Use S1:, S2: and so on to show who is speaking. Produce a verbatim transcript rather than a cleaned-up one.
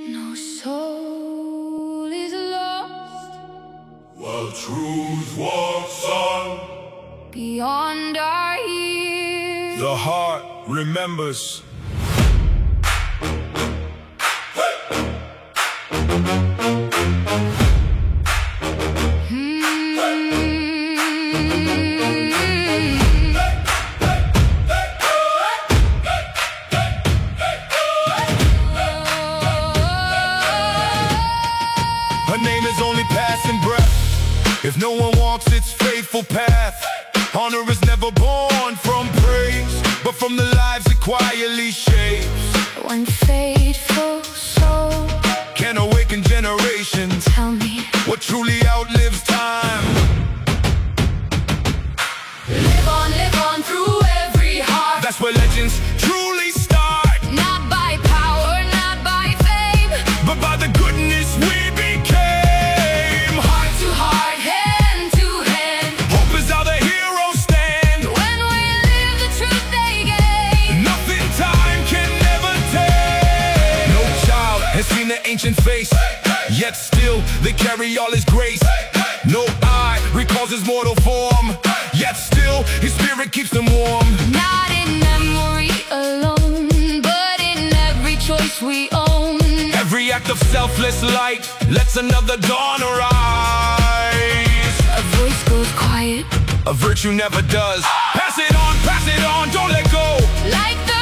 S1: No soul is lost
S2: while truth walks on.
S1: Beyond our years,
S2: The heart remembers. Her name is only passing breath. If no one walks its faithful path, honor is never born from praise, but from the lives it quietly shapes.
S1: One faithful soul
S2: Can awaken generations.
S1: Tell me
S2: What truly outlives time.
S1: Live on, live on through every heart.
S2: That's where legends truly start.
S1: Not by power, not by fame,
S2: But by the goodness we became.
S1: heart to heart, hand to hand.
S2: Hope is how the heroes stand.
S1: When we live the truth they gain.
S2: Nothing time can never take. No child has seen the ancient face, yet still they carry all his grace. No eye recalls his mortal form, yet still his spirit keeps them warm.
S1: Not in memory alone, but in every choice we own.
S2: Every act of selfless light lets another dawn arise.
S1: A voice goes quiet,
S2: A virtue never does. Pass it on, pass it on, don't let go.
S1: like the